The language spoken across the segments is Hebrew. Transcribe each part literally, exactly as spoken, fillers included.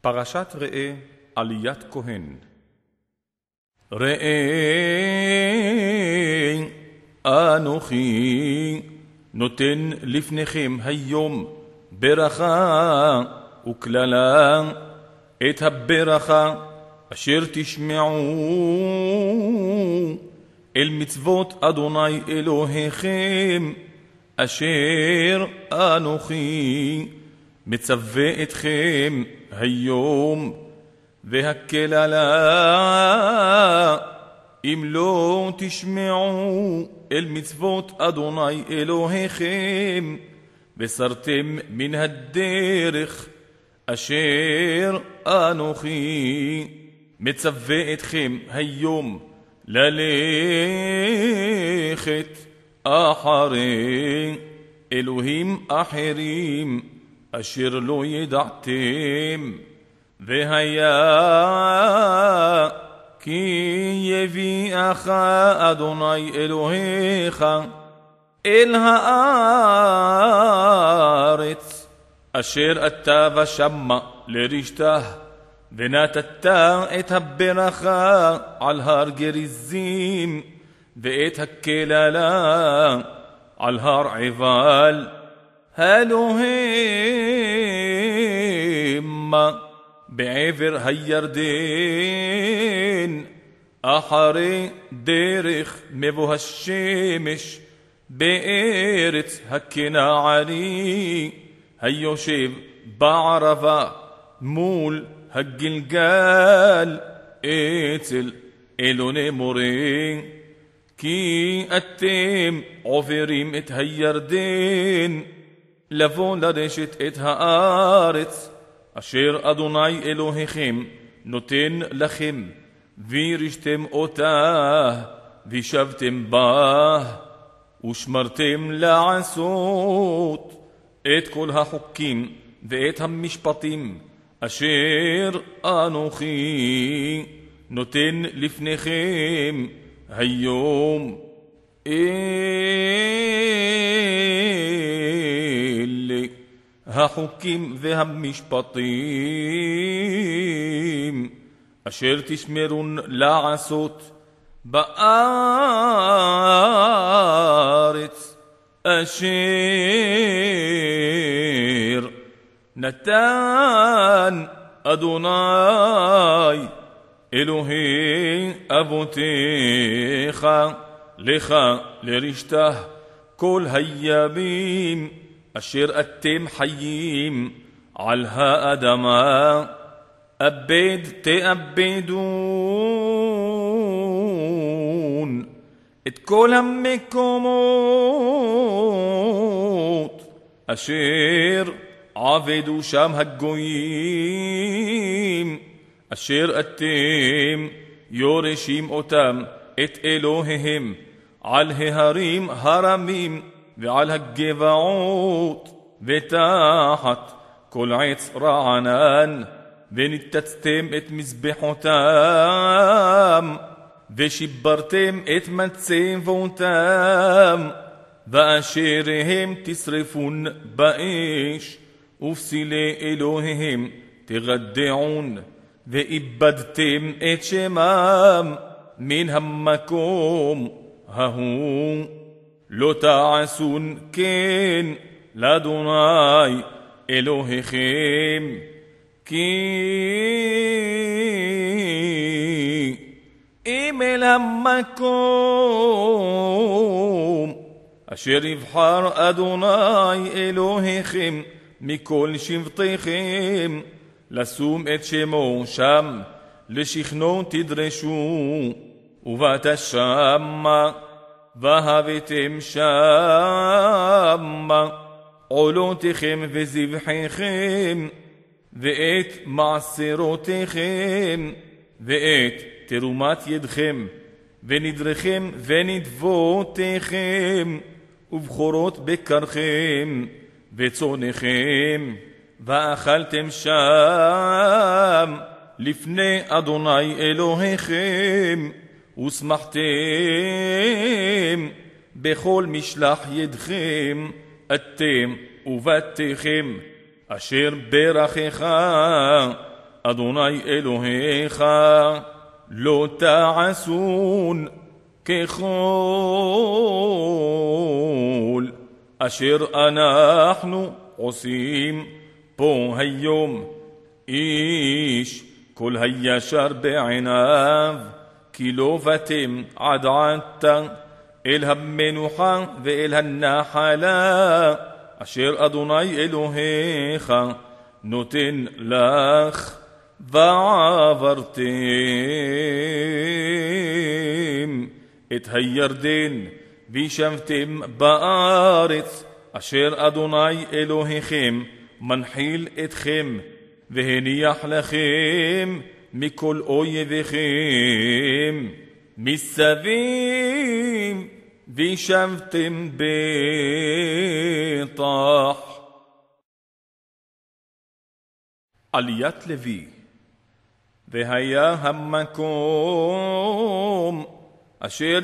פרשת ראה עליית כהן. ראה אנוכי נותן לפניכם היום ברכה וכללה, את הברכה אשר תשמעו אל מצוות אדוני אלוהיכם, אשר אנוכי מצווה אתכם היום, והקללה אם לא תשמעו אל מצוות אדוני אלוהיכם וסרתם מן הדרך אשר אנוכי מצווה אתכם היום ללכת אחרי אלוהים אחרים אשר לא ידעתם, והיה כי יביאך אדוני אלוהיך אל הארץ אשר אתה ושמה לרשתה, ונתת את הברכה על הר גריזים ואת הקללה על הר עיבל, הלוהם בעבר הירדן אחרי דרך מבוא השמש בארץ הכנעני היושב בערבה מול הגלגל אצל אלוני מורה, כי אתם עוברים את הירדן לבוא לרשת את הארץ אשר אדוני אלוהיכם נותן לכם, וירשתם אותה וישבתם בה, ושמרתם לעשות את כל החוקים ואת המשפטים אשר אנוכי נותן לפניכם היום. אלה החוקים והמשפטים אשר תשמרון לעשות בארץ אשר נתן אדוני אלוהי אבותיך לך לרשתה כל הימים אשר אתם חיים על האדמה, אבד תאבדון את כל המקומות אשר עבדו שם הגויים, אשר אתם יורשים אותם את אלוהיהם על ההרים הרמים ועל הגבעות ותחת כל עץ רענן, וניתצתם את מזבחותם ושיברתם את מצבותם, ואשר הם תשרפון באש, ופסילי אלוהיהם תגדעון, ואיבדתם את שמם מן המקום ההוא. לא תעשון כן לאדוני אלוהיכם, כי אם אל המקום אשר יבחר אדוני אלוהיכם מכל שבטיכם לשום את שמו שם, לשכנו תדרשו, ובאת שמה והבאתם שמה עולותיכם וזבחיכם ואת מעשרותיכם ואת תרומת ידכם ונדריכם ונדבותיכם ובחורות בקרכם וצונכם, ואכלתם שם לפני אדוני אלוהיכם, ושמחתם בכל משלח ידכם אתם ובתיכם אשר ברכך אדוני אלוהיך לא תעשון ככל אשר אנחנו עושים פה היום. איש כל הישר בעיניו כי לא בתם עד עדת אל המנוחה ואל הנחלה אשר אדוני אלוהיך נותן לך, ועברתם את הירדן וישבתם בארץ אשר אדוני אלוהיכם מנחיל אתכם והניח לכם מכל אויביכם מסביב, וישבתם בטח. עליית לוי. והיה המקום אשר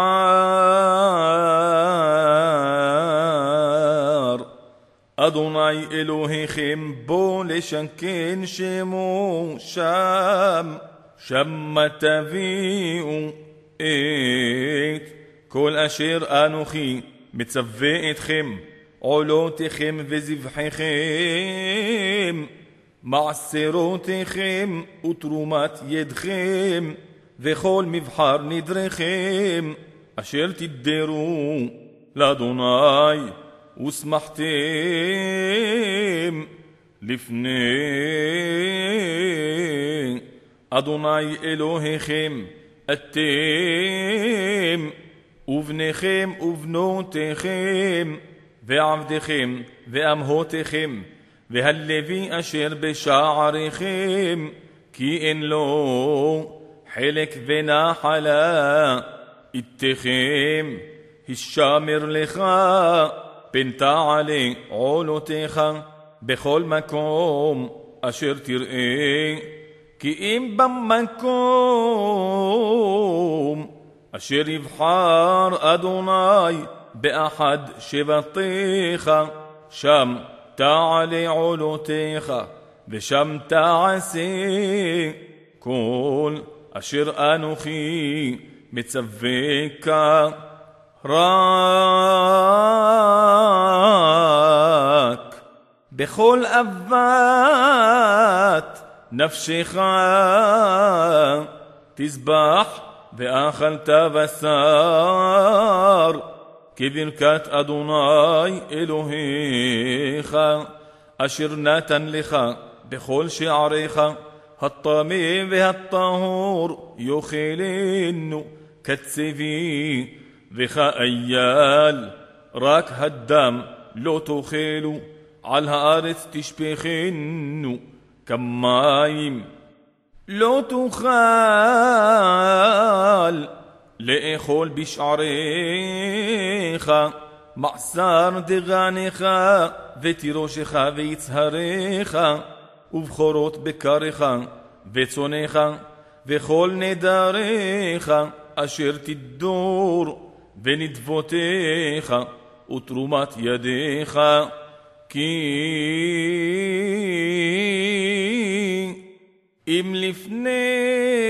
יבחר אדוני אלוהיכם בו לשכן שמו שם, שמה תביאו את כל אשר אנוכי מצווה אתכם, עולותיכם וזבחיכם, מעשרותיכם ותרומת ידכם, וכל מבחר נדריכם, אשר תדרו לאדוני, ושמחתם לפני אדוני אלוהיכם, אתם ובניכם ובנותיכם, ועבדיכם ואמהותיכם, והלוי אשר בשעריכם, כי אין לו חלק ונחלה איתכם, השמר לך פן תעלה עולותיך בכל מקום אשר תראה, כי אם במקום אשר יבחר אדוני באחד שבטיך, שם תעלה עולותיך, ושם תעשה כל אשר אנוכי מצווך, רק בכל אהבת נפשך תזבח, ואכלת בשר כברכת אדוני אלוהיך, אשר נתן לך בכל שעריך, הטמא והטהור יאכלנו כצבי וכאייל, רק הדם לא תאכלו, על הארץ תשפכנו כמים. לא תוכל לאכול בשעריך מעשר דגנך ותירושך ויצהריך, ובחורות בקריך וצונך, וכל נדריך אשר תדור, ונדבותיך ותרומת ידיך, כי אם לפני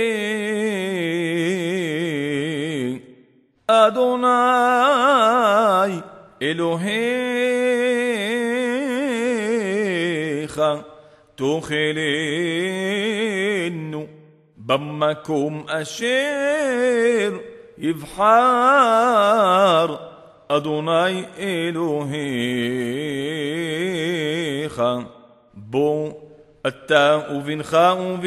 אדוני אלוהיך תאכלנו במקום אשר יבחר אדוני אלוהיך בו, אתה ובנך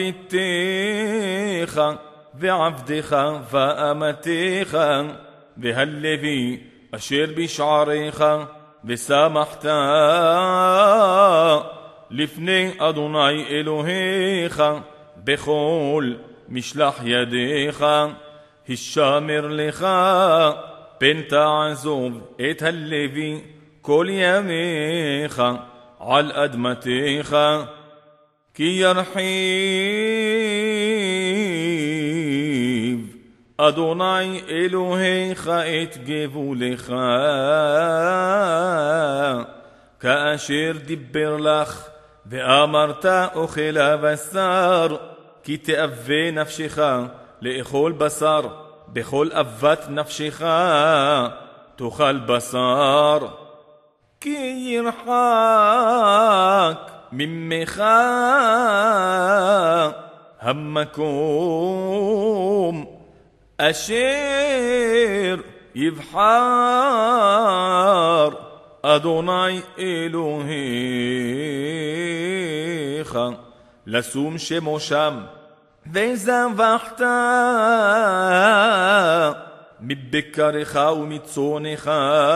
וביתך ועבדך ואמתך, והלוי אשר בשעריך, ושמחת לפני אדוני אלוהיך בכל משלח ידיך, השמר לך פן תעזוב את הלוי כל ימיך על אדמתך, כי ירחיב אדוני אלוהיך את גבולך, כאשר דיבר לך ואמרת אוכל הבשר, כי תאווה נפשך לאכול בשר, בכל אבת נפשך תאכל בשר. כי ירחק ממך המקום אשר יבחר אדוני אלוהיך לשום שמו שם, וזבחת מבקרך ומצונך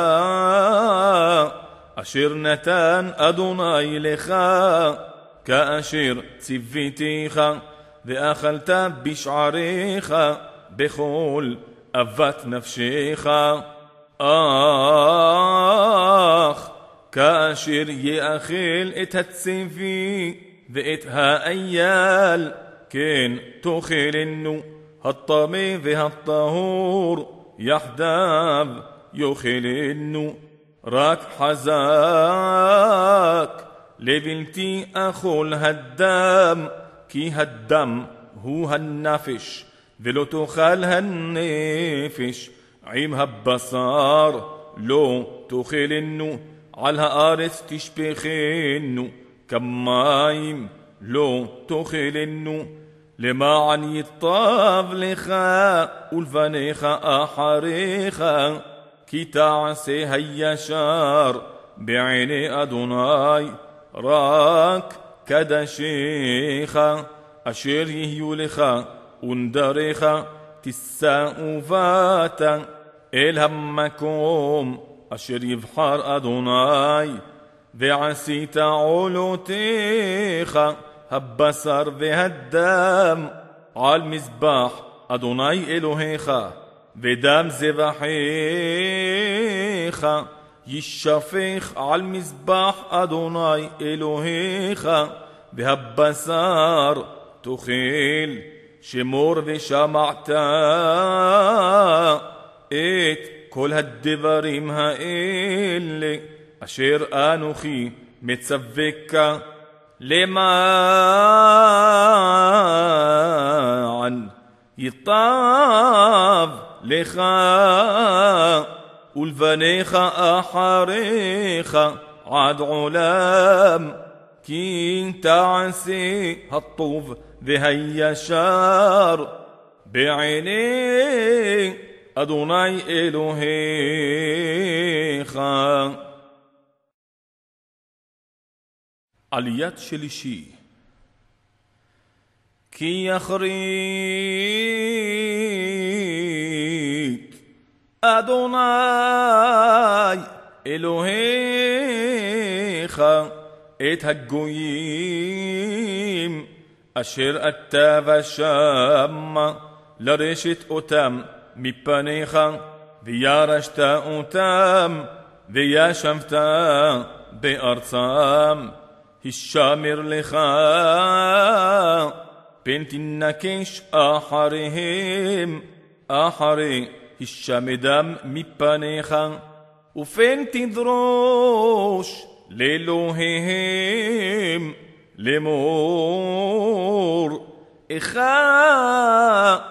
אשר נתן אדוני לך כאשר ציוויתיך, ואכלת בשעריך בכל אבת נפשך. אך כאשר יאכל את הציווי ואת האייל, כן תאכלנו, הטמא והטהור יחדיו יאכלנו. רק חזק לבלתי אכול הדם, כי הדם הוא הנפש, ולא תאכל הנפש עם הבשר. לא תאכלנו, על הארץ תשפכנו כמים, לא תאכלנו. למען יטב לך ולבניך אחריך, כי תעשה הישר בעיני אדוני, רק קדשיך אשר יהיו לך ונדריך תישא ובאת אל המקום אשר יבחר אדוני, ועשית עולותיך הבשר והדם על מזבח אדוני אלוהיך, ודם זבחיך ישפך על מזבח אדוני אלוהיך, והבשר תאכל. שמור ושמעת את כל הדברים האלה אשר אנוכי מצווך, למען ייטב לך ולבניך אחריך עד עולם, כי תעשה הטוב והישר בעיני אדוני אלוהיך. עליית שלישי. כי יחריט אדוני אלוהיך את הגויים אשר אתה ושם לרשת אותם מפניך, וירשת אותם וישבת בארצם. השמר לך פן תנקש אחריהם אחרי השמדם מפניך, ופן תדרוש לאלוהיהם לאמור, איכה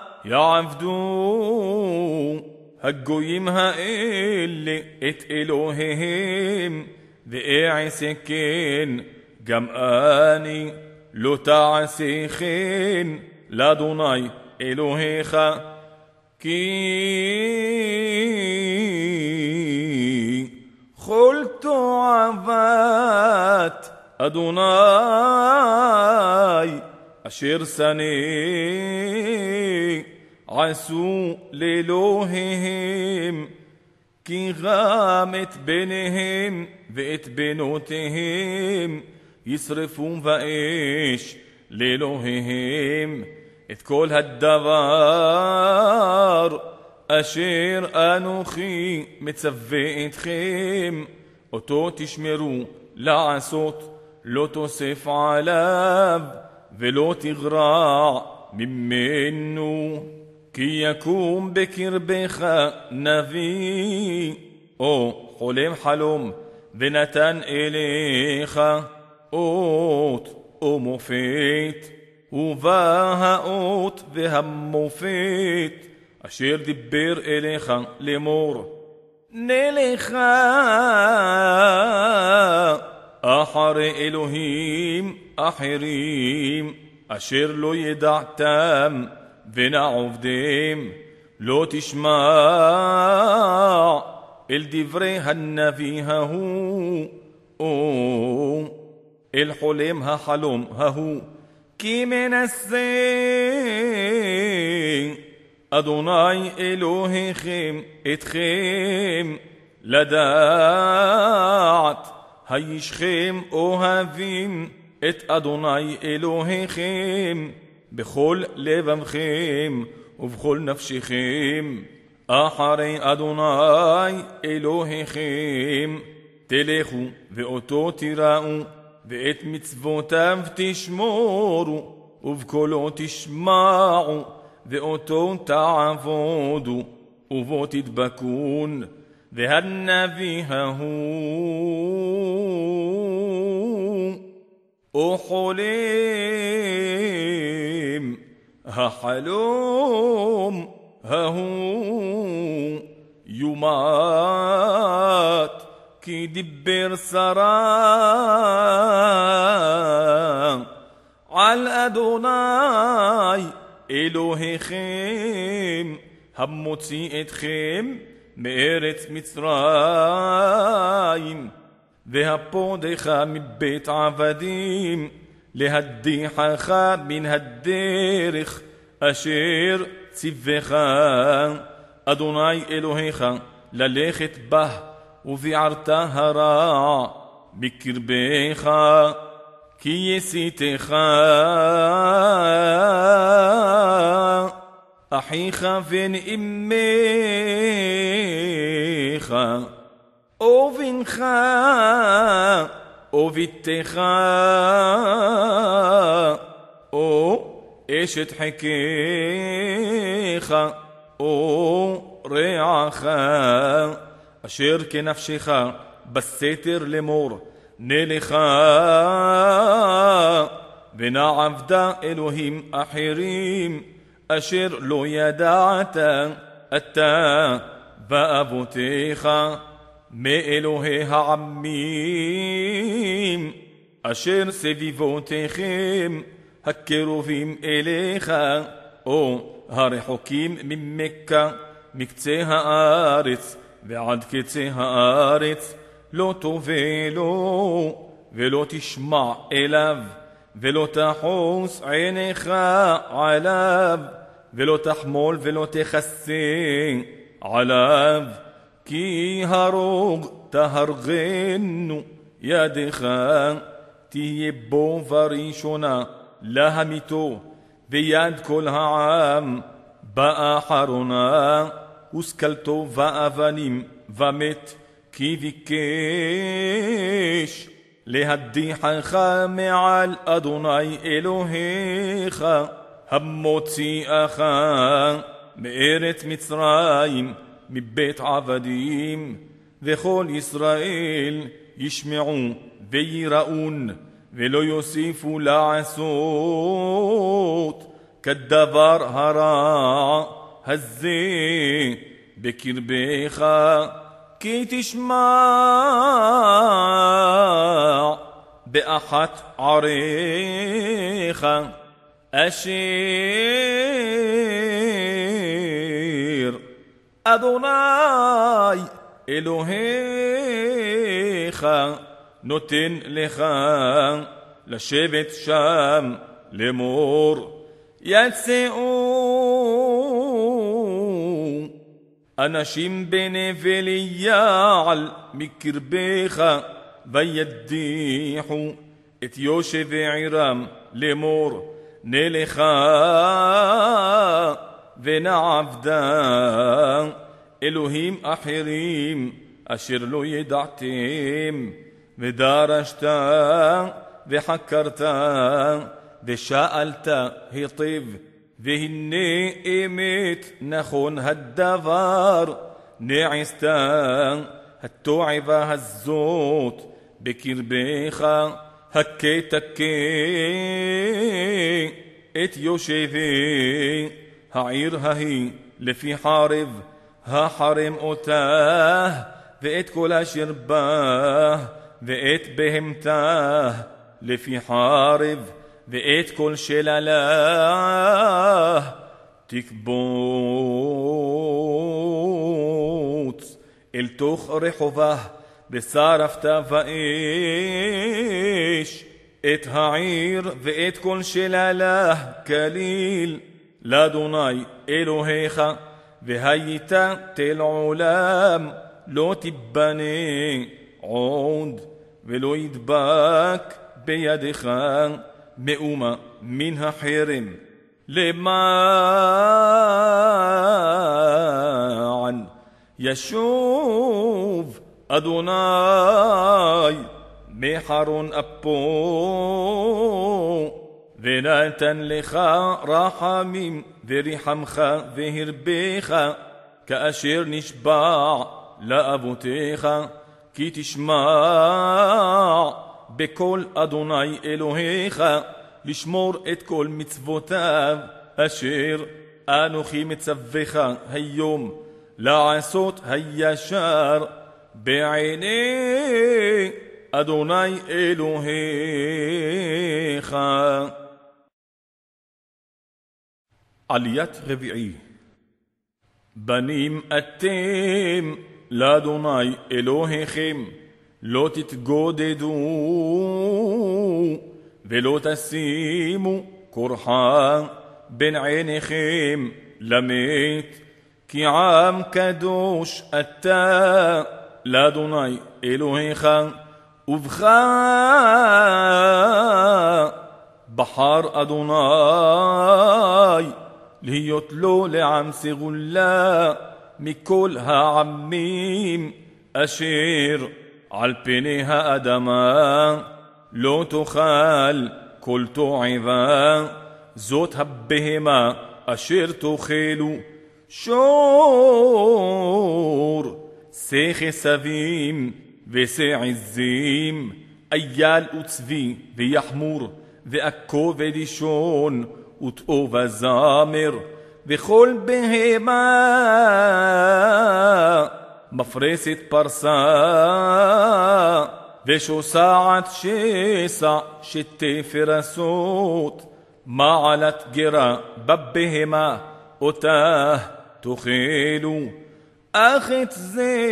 יעבדו הגויים האלה את אלוהיהם, ואעשה כן גם אני, לא תעשה כן לאדוני אלוהיך. כי כל תועבת אדוני אשר שנא עשו לאלוהיהם, כי גם את בניהם ואת בנותיהם ישרפו באש לאלוהיהם. את כל הדבר אשר אנוכי מצווה אתכם, אותו תשמרו לעשות, לא תוסף עליו ולא תגרע ממנו. כי יקום בקרבך נביא או חולם חלום ונתן אליך, אות ומופת, ובא האות והמופת, אשר דיבר אליך לאמור, נלך אחרי אלוהים אחרים, אשר לא ידעתם, ונעובדם. לא תשמע אל דברי הנביא ההוא, או אל חולם החלום ההוא, כי מנסה אדוני אלוהיכם אתכם, לדעת הישכם אוהבים את אדוני אלוהיכם בכל לבבכם ובכל נפשכם, אחרי אדוני אלוהיכם תלכו ואותו תראו, ואת מצוותיו תשמורו, ובקולו תשמעו, ואותו תעבודו, ובו תדבקון. והנביא ההוא או חולם החלום ההוא יומת, כי דיבר סרה על אדוני אלוהיכם המוציא אתכם מארץ מצרים, והפודך מבית עבדים, להדיחך מן הדרך אשר ציווך אדוני אלוהיך ללכת בה, וביערת הרע בקרבך, כי יסיתך אחיך בן אמך, או בנך או בתך, או אשת חיקך, או רעך, אשר כנפשך בסתר לאמור, נלך ונעבדה אלוהים אחרים אשר לא ידעת אתה ואבותיך, מאלוהי העמים אשר סביבותיכם, הקרובים אליך או הרחוקים ממך, מקצה הארץ ועד קצה הארץ, לא תובלו ולא תשמע אליו, ולא תחוס עיניך עליו, ולא תחמול ולא תכסה עליו, כי הרוג תהרגנו ידך, תהיה בו בראשונה להמיתו, ויד כל העם באחרונה, וסקלתו באבנים ומת, כי ביקש להדיחך מעל אדוני אלוהיך המוציאך מארץ מצרים מבית עבדים. וכל ישראל ישמעו ויראון, ולא יוסיפו לעשות כדבר הרע הזה בקרבך, כי תשמע באחת עריך אשר אדוני אלוהיך נותן לך לשבת שם לאמור, יצאו אנשים בנבל יעל מקרבך, וידיחו את יושב עירם לאמור, נלך ונעבדה אלוהים אחרים אשר לא ידעתם, ודרשת וחקרת ושאלת היטב, והנה אמת נכון הדבר, נעשתה התועבה הזאת בקרבך, הכי תכה את יושבי העיר ההיא לפי חרב, החרם אותה ואת כל אשר בה, ואת בהמתה לפי חרב, ואת כל שללה תקבוץ אל תוך רחובה, ושרפת באש את העיר ואת כל שללה כליל לאדוני אלוהיך, והיית תל עולם לא תיבנה עוד, ולא ידבק בידך מאומה מן החרם, למען ישוב אדוני מחרון אפו, ונתן לך רחמים וריחמך והרבך, כאשר נשבע לאבותיך, כי תשמע בקול אדוני אלוהיך, לשמור את כל מצוותיו אשר אנוכי מצווך היום, לעשות הישר בעיני אדוני אלוהיך. עליית רביעי. בנים אתם לאדוני אלוהיכם, לא תתגודדו ולא תשימו קורחה בין עיניכם למת, כי עם קדוש אתה לאדוני אלוהיך, ובך בחר אדוני להיות לו לעם סגולה מכל העמים אשר על פני האדמה, לא תאכל כל תועבה, זאת הבהמה אשר תאכלו, שור, שא חסבים ושא עזים, אייל וצבי ויחמור, ועכו ודישון ותאו וזמר, וכל בהמה מפרסת פרסה, ושוסעת שסע שתי פרסות, מעלת גרה בבהמה אותה תאכלו, אך את זה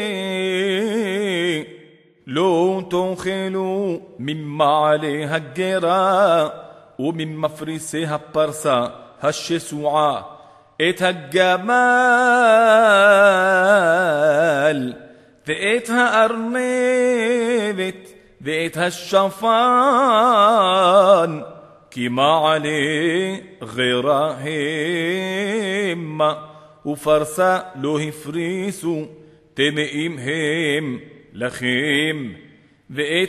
לא תאכלו ממעלי הגרה וממפריסי הפרסה השסועה, את הגמל ואת הארנבת ואת השפן, כי מעלי גרה המה, ופרסה לא הפריסו, טמאים הם לכם, ואת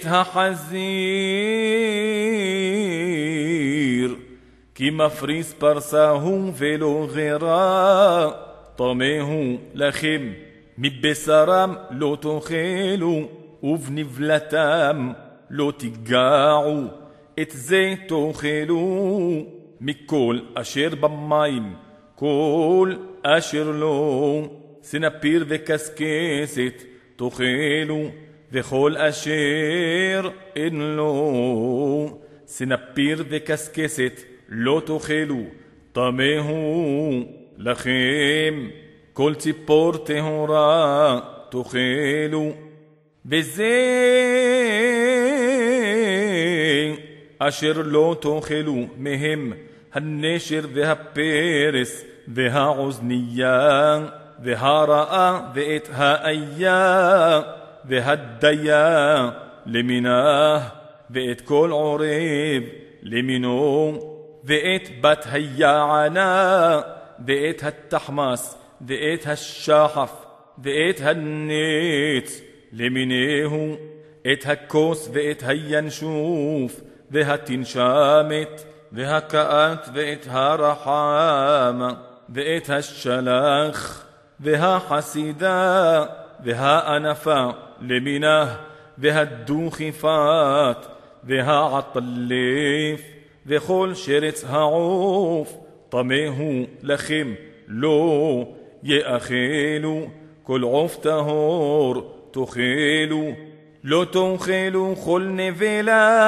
החזיר, כי מפריס פרסה הוא ולא גרה, טמא הוא לכם, מבשרם לא תאכלו, ובנבלתם לא תיגעו, את זה תאכלו מכל אשר במים, כל אשר לא, סנפיר וקסקסת תאכלו, וכל אשר אין לו, סנפיר וקסקסת לא תאכלו, טמא הוא לכם, כל ציפור טהורה תאכלו, וזה אשר לא תאכלו מהם, הנשר והפרס והעוזנייה והרעה ואת האיה והדיה למינה, ואת כל עורב למינו, ואת בת היענה ואת התחמס ואת השחף ואת הנץ למיניהו, את הכוס ואת הינשוף והתנשמת והקעת ואת הרחם ואת השלח והחסידה והענפה למינה והדוכיפת והעטלף, וכל שרץ העוף, טמאו לכם לא יאכלו, כל עוף טהור תאכלו, לא תאכלו כל נבלה.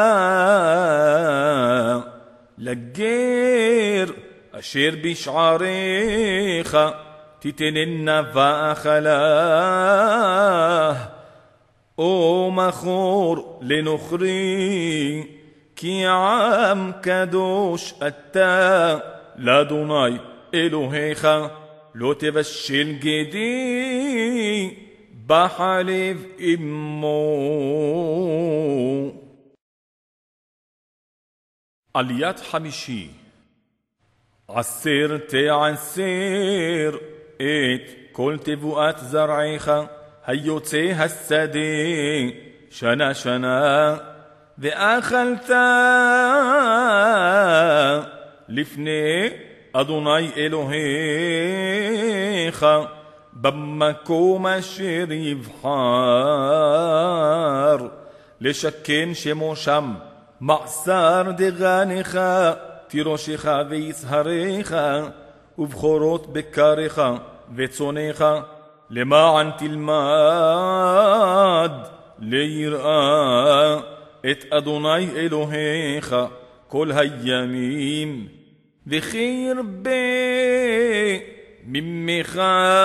לגר אשר בשעריך תתננה ואכלה, או מכור לנוכרי, כי עם קדוש אתה לאדוני אלוהיך. לא תבשל גדי בחלב אמו. עליית חמישי. עשר תעשר את כל תבואת זרעך היוצא השדה שנה שנה, ואכלת לפני אדוני אלוהיך במקום אשר יבחר לשכן שמו שם, מעשר דגנך תירושך ויצהריך, ובכורות בקריך וצונך, למען תלמד ליראה את אדוני אלוהיך כל הימים, וכי ירבה ממך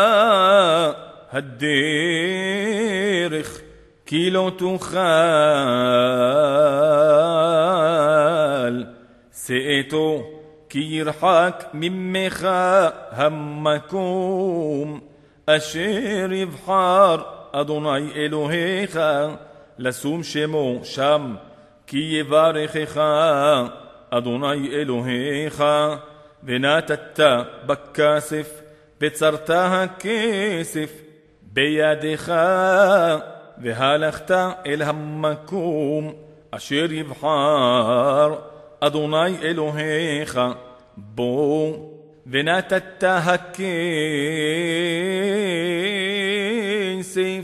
הדרך, כי לא תוכל שאתו, כי ירחק ממך המקום אשר יבחר אדוני אלוהיך לשום שמו שם, כי יברכך אדוני אלוהיך. ונתת בכסף וצרת הכסף בידך, והלכת אל המקום אשר יבחר אדוני אלוהיך בו, ונתת הכסף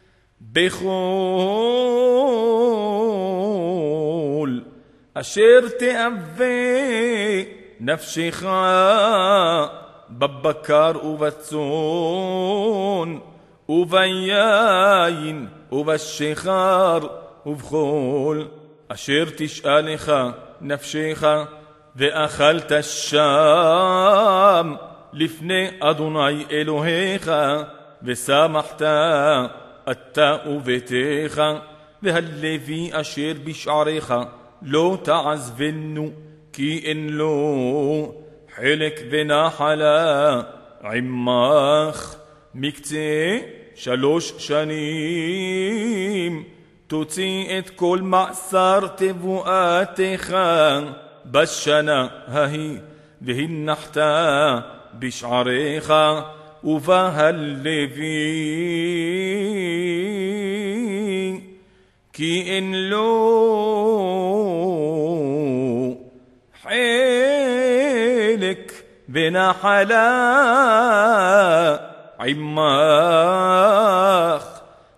בכל אשר תאווה נפשך, בבקר ובצאן וביין ובשיכר, ובכל אשר תשאלך נפשך, ואכלת שם לפני אדוני אלוהיך, ושמחת אתה וביתך, והלוי אשר בשעריך לא תעזבנו, כי אין לו חלק ונחלה עמך. מקצה שלוש שנים תוציא את כל מעשר תבואתך בשנה ההיא, והנחת בשעריך ובהלוי, כי אין לו חלק ונחלה עמך,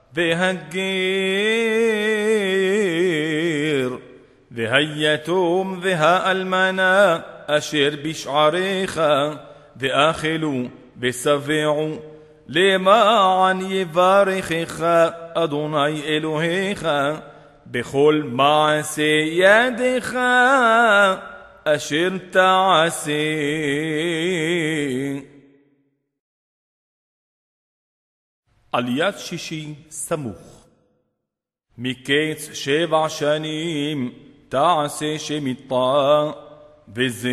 והגר והיתום והאלמנה אשר בשעריך, ואכלו ושבעו, למען יברכך אדוני אלוהיך בכל מעשה ידך אשר תעשה. עליית שישי סמוך. מקץ שבע שנים תעשה שמיטה, וזה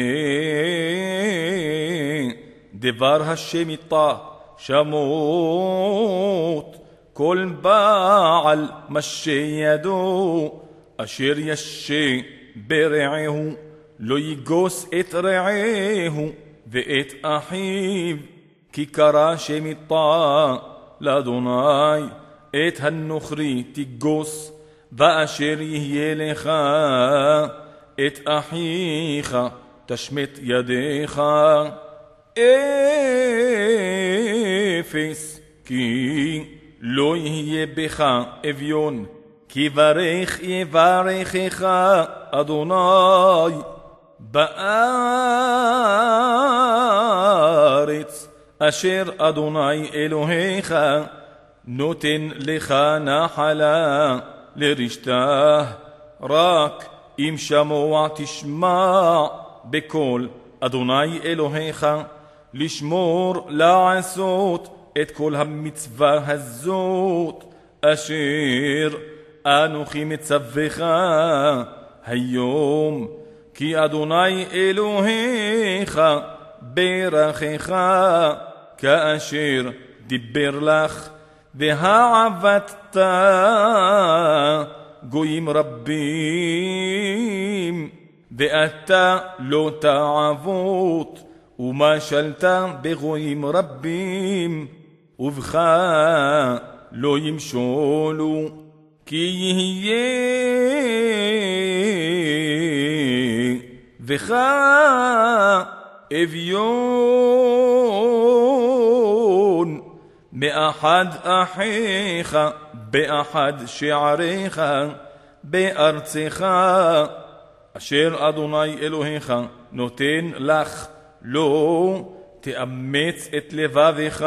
דבר השמיטה שמות כל בעל משה ידו, אשר ישה ברעהו, לא יגוס את רעהו ואת אחיו, כי קרא שמיטה לאדוני. את הנוכרי תגוס, ואשר יהיה לך את אחיך תשמט ידיך. אפס כי לא יהיה בך אביון, כי ברך יברכך אדוני בארץ אשר אדוני אלוהיך נותן לך נחלה לרשתה. רק אם שמוע תשמע בקול אדוני אלוהיך לשמור לעשות את כל המצווה הזאת אשר אנוכי מצווך היום, כי אדוני אלוהיך ברכך כאשר דיבר לך, והעבדת גויים רבים ואתה לא תעבוד, ומשלת בגויים רבים ובך לא ימשולו, כי יהיה בך אביון מאחד אחיך באחד שעריך בארצך אשר אדוני אלוהיך נותן לך. לא תאמץ את לבבך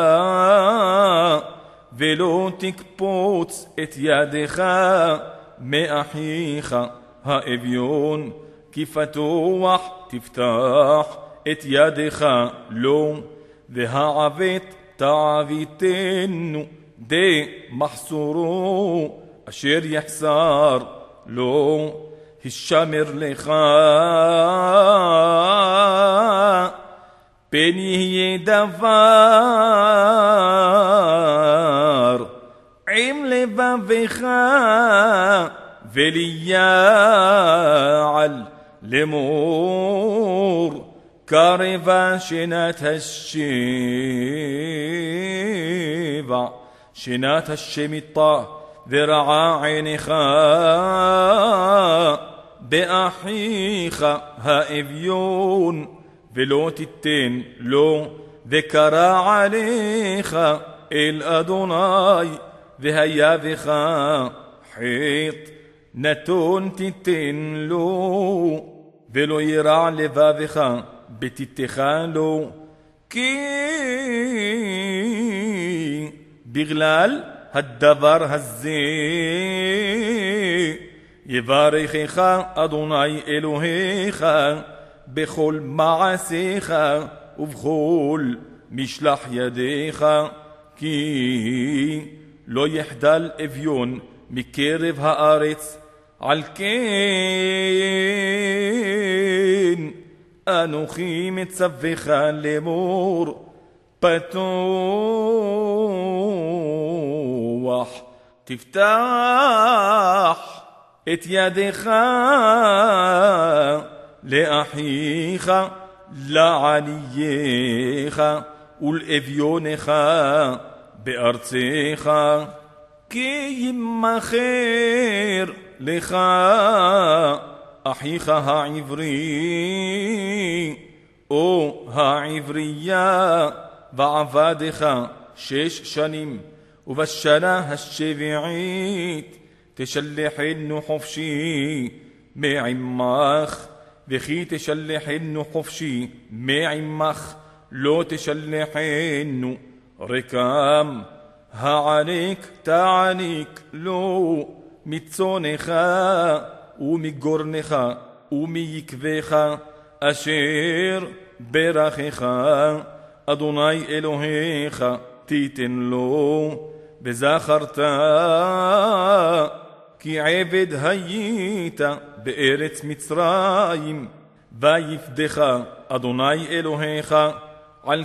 ולא תקפוץ את ידך מאחיך האביון, כי פתוח תפתח את ידך לו, והעבט תעביתנו די מחסורו אשר יחסר לו. השמר לך פן יהיה דבר עם לבבך וליעל לאמור קרבה שנת השבע שנת השמיטה ורעה עינך באחיך האביון, ולא תיתן לו וקרא עליך אל אדוני, והיה בך חטא נתון תיתן לו, ולא ירע לבבך בתיתך לו, כי בגלל הדבר הזה יברכך אדוני אלוהיך בכל מעשיך ובכל משלח ידיך, כי לא יחדל אביון מקרב הארץ. על כן אנוכי מצווך לאמור פתוח תפתח את ידך לאחיך לענייך ולאביונך בארצך, כי ימכר לך אחיך העברי או העברייה ועבדך שש שנים, ובשנה השביעית תשלחנו חופשי מעמך, וכי תשלחנו חופשי מעמך לא תשלחנו רקם. העניק תעניק לו מצונך ומגורנך ומיקבך אשר ברכך אדוני אלוהיך תיתן לו. וזכרת כי עבד היית בארץ מצרים, ויפדך אדוני אלוהיך. על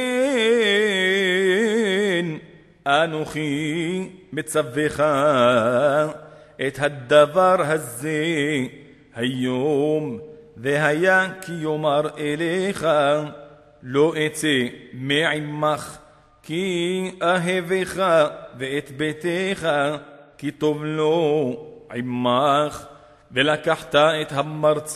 כן אנוכי מצווך את הדבר הזה היום, והיה כי יאמר אליך לא אצא מעמך, כי אהבך ואת ביתך כי טוב לו עמך. ולקחת את המרצע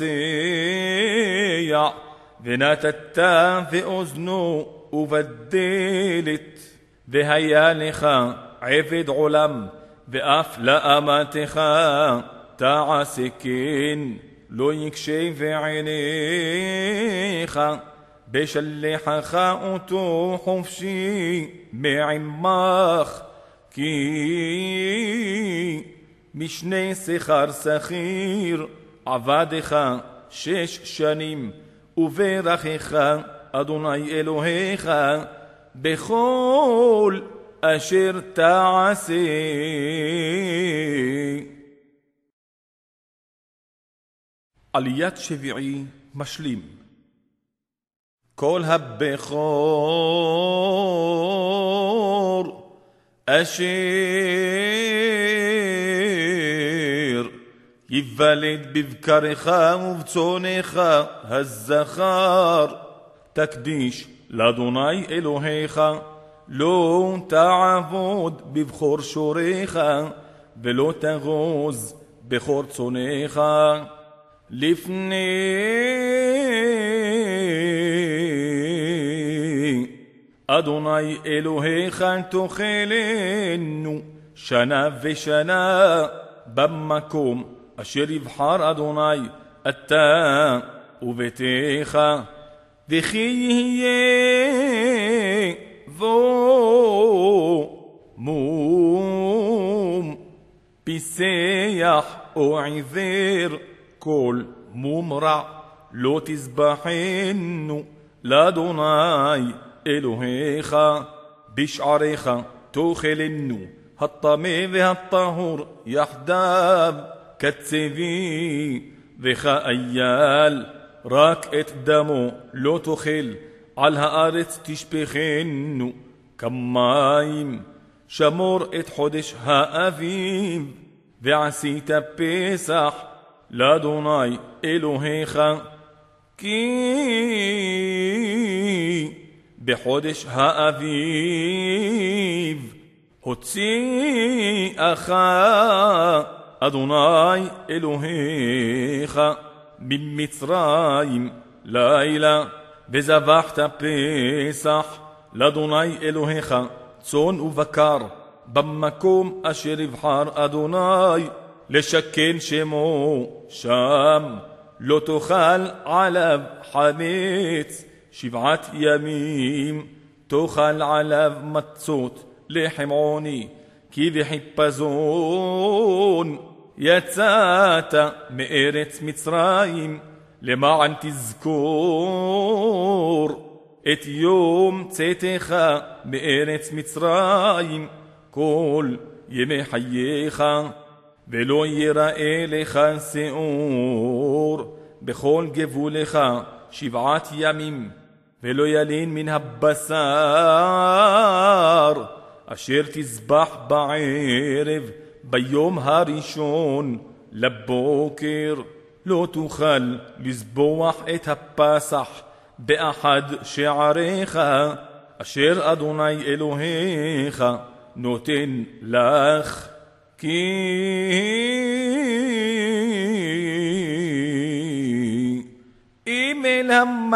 ונתת באוזנו ובדלת, והיה לך עבד עולם ואף לאמתך תעשה כן, לא יקשב עיניך, בשלחך אותו חופשי מעמך, כי משני שכר שכיר עבדך שש שנים, וברכך אדוני אלוהיך בכל אשר תעשה. עליית שביעי משלים. כל הבכור אשר ייוולד בבקרך ובצונך הזכר, תקדיש לאדוני אלוהיך, לא תעבוד בבכור שוריך, ולא תגוז בכור צונך. לפני אדוני אלוהיך תאכלנו שנה ושנה במקום אשר יבחר אדוני אתה וביתך, וכי יהיה בו מום פיסח או עיוור, כל מום רע לא תזבחנו לאדוני אלוהיך. בשעריך תאכלנו הטמא והטהור יחדיו כצבי וכאייל, רק את דמו לא תאכל, על הארץ תשפכנו כמים. שמור את חודש האביב, ועשית פסח לאדוני אלוהיך, כי בחודש האביב הוציאך אדוני אלוהיך ממצרים לילה, וזבחת פסח לאדוני אלוהיך צאן ובקר במקום אשר יבחר אדוני לשכן שמו שם. לא תאכל עליו חמץ שבעת ימים, תאכל עליו מצות לחם עוני, כי בחיפזון יצאת מארץ מצרים, למען תזכור את יום צאתך מארץ מצרים כל ימי חייך, ולא ייראה לך שאור בכל גבולך שבעת ימים, ולא ילין מן הבשר אשר תזבח בערב ביום הראשון לבוקר. לא תוכל לזבוח את הפסח באחד שעריך אשר אדוני אלוהיך נותן לך, כי אם אל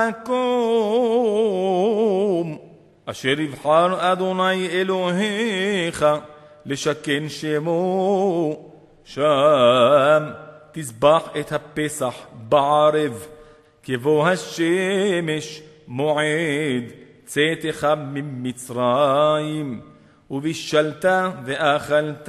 המקום אשר יבחר אדוני אלוהיך לשכן שמו, שם תזבח את הפסח בערב, כבוא השמש מועד צאתך ממצרים, ובישלת ואכלת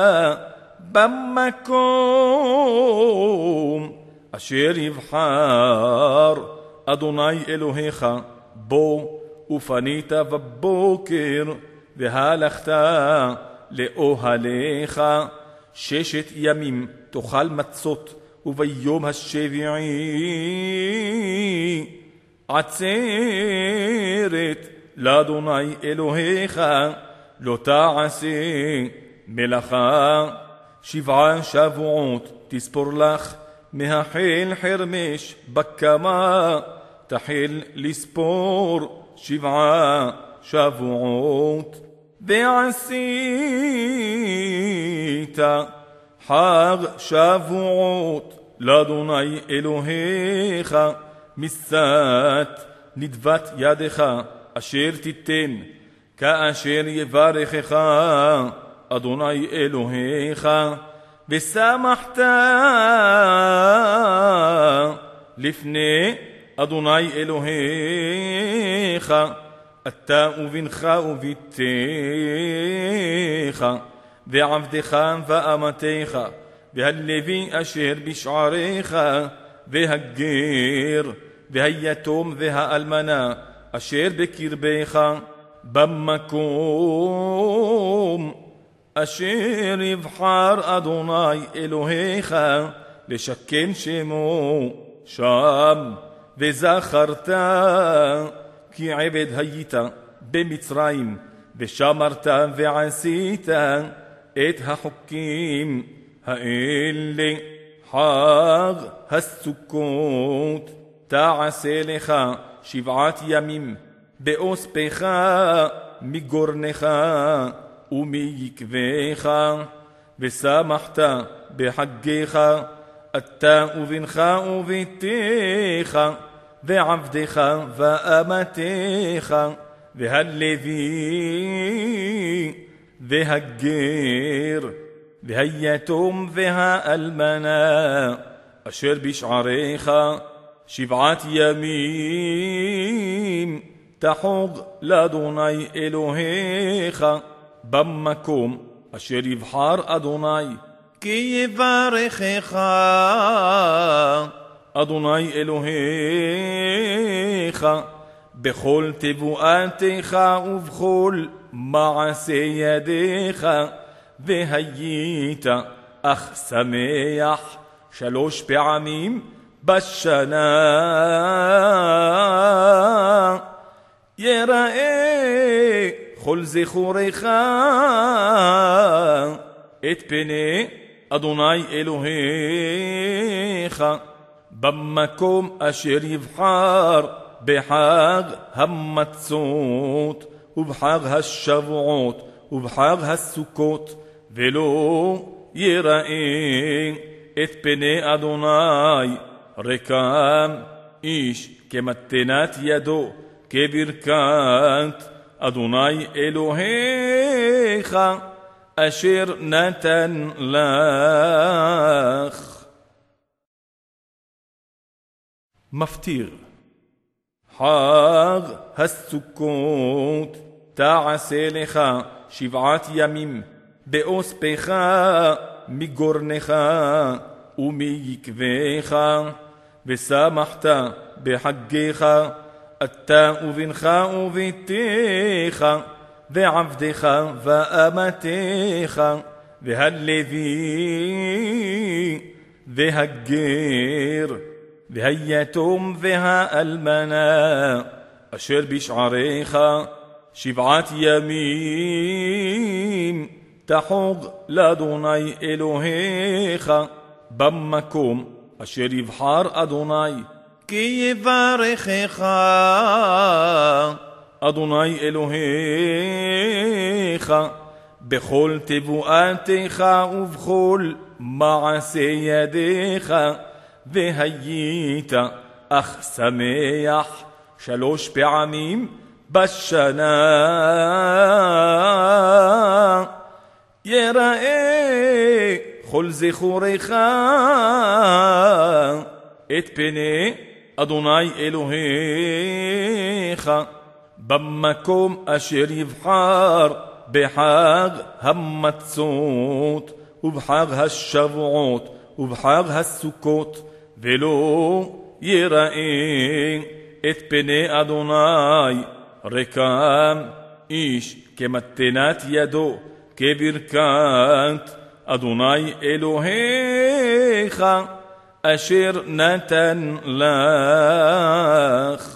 במקום אשר יבחר אדוני אלוהיך בו, ופנית בבוקר והלכת לאוהליך. ששת ימים תאכל מצות, וביום השביעי עצרת לאדוני אלוהיך, לא תעשה מלאכה. שבעה שבועות תספור לך, מהחל חרמש בקמה תחל לספור שבעה שבועות. ועשית חג שבועות לאדוני אלוהיך, משאת נדבת ידך אשר תיתן, כאשר יברכך אדוני אלוהיך, ושמחת לפני אדוני אלוהיך, אתה ובנך וביתך, ועבדך ואמתך, והלוי אשר בשעריך, והגר, והיתום והאלמנה אשר בקרבך, במקום אשר יבחר אדוני אלוהיך לשכן שמו שם, וזכרת כי עבד היית במצרים, ושמרת ועשית את החוקים האלה. חג הסוכות תעשה לך שבעת ימים באוספך מגורנך ומיקבך, ושמחת בחגיך אתה ובנך וביתך, ועבדך ואמתך, והלוי והגר, והיתום והאלמנה אשר בשעריך, שבעת ימים תחוג לאדוני אלוהיך במקום אשר יבחר אדוני, כי יברכך אדוני אלוהיך בכל תבואתך ובכל מעשה ידיך, והיית אך שמח שלוש פעמים בשנה. יראה כל זכורך את פני אדוני אלוהיך במקום אשר יבחר, בחג המצות ובחג השבועות ובחג הסוכות, ולא יראה את פני אדוני רקם איש כמתנת ידו, כברכת אדוני אלוהיך אשר נתן לך. מפטיר. חג הסוכות תעשה לך שבעת ימים באוספך מגורנך ומיקבך, ושמחת בחגיך אתה ובנך וביתך, ועבדך ואמתך, והלוי והגר, והיתום והאלמנה אשר בשעריך, שבעת ימים תחוג לאדוני אלוהיך במקום אשר יבחר אדוני, כי יברכך אדוני אלוהיך בכל תבואתך ובכל מעשה ידיך, והיית אך שמח שלוש פעמים בשנה. יראה כל זכורך את פני אדוני אלוהיך במקום אשר יבחר, בחג המצות ובחג השבועות ובחג הסוכות, ולא יראה את פני אדוני רקם איש כמתנת ידו, כברכת אדוני אלוהיך אשר נתן לך.